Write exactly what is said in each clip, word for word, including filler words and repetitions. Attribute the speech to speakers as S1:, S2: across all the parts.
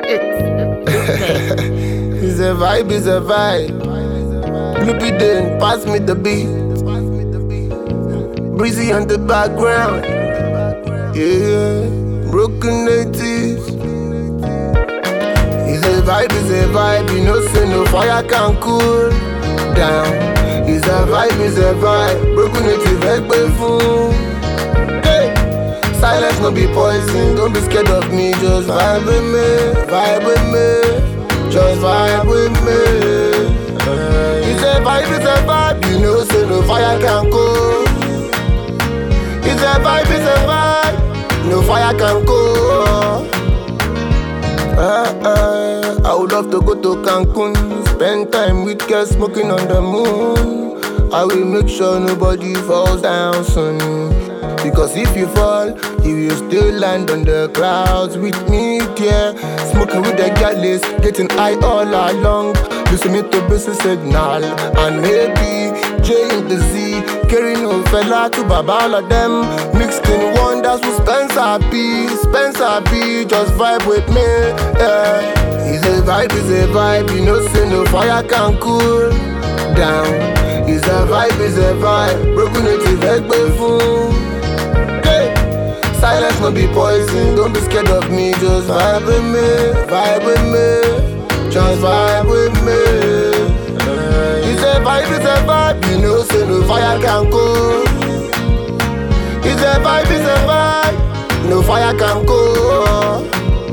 S1: It's a vibe, it's a vibe. Loopy then pass me the beat. Breezy on the background. Yeah, broken natives. It's a vibe, it's a vibe. You know, say no fire can cool down. It's a vibe, it's a vibe. Broken native, egg fool. Hey, silence no be poison. Don't be scared of me. Just vibe with me, vibe with me. Just vibe with me. It's a vibe, it's a vibe. You know, say no fire can cool. It's a vibe, it's a vibe. No fire can go. Uh, uh, I would love to go to Cancun, spend time with girls smoking on the moon. I will make sure nobody falls down soon. Because if you fall, you will still land on the clouds with me, yeah. Smoking with the girls, getting high all along. Listening to basic signal, and maybe J in the Z, carrying no fella to Baba, all of them. Mixed in wonders with Spencer B, Spencer B, just vibe with me, yeah. It's a vibe, it's a vibe, you know, say no fire can cool down. It's a vibe, it's a vibe, broken native, egg fool. Hey, silence no be poison, don't be scared of me, just vibe with me, vibe with me. Just vibe with me. It's a vibe, it's a vibe. You know, say no fire can go. It's a vibe, it's a vibe. No fire can go.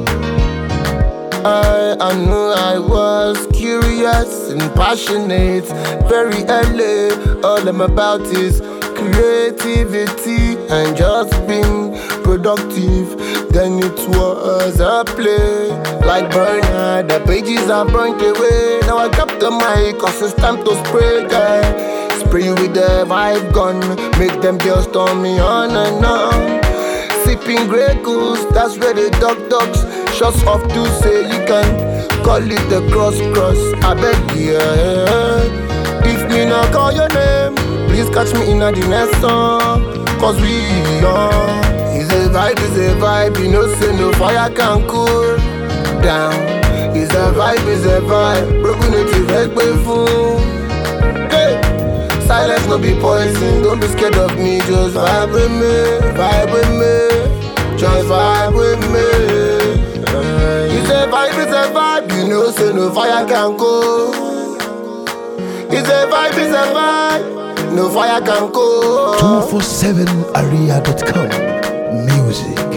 S1: I, I knew I was curious and passionate. Very early, all I'm about is creativity and just being productive. Then it was a play, like burner, the pages are burnt away. Now I got the mic, cause it's time to spray, guy. Spray you with the vibe gun, make them girls turn me on and on. Sipping Grey Goose, that's where the dog dogs. Shots off to say you can call it the cross cross. I beg you, yeah. If me not call your name, please catch me in the next song. Cause we are. It's a vibe, it's a vibe, you know, say no fire can cool down. It's a vibe, it's a vibe, broken native, egg fool. Hey, silence no be poison, don't be scared of me, just vibe with me, vibe with me, just vibe with me. It's a vibe, it's a vibe, you know, say no fire can go. It's a vibe, it's a vibe, no fire can go.
S2: two four seven area dot com Music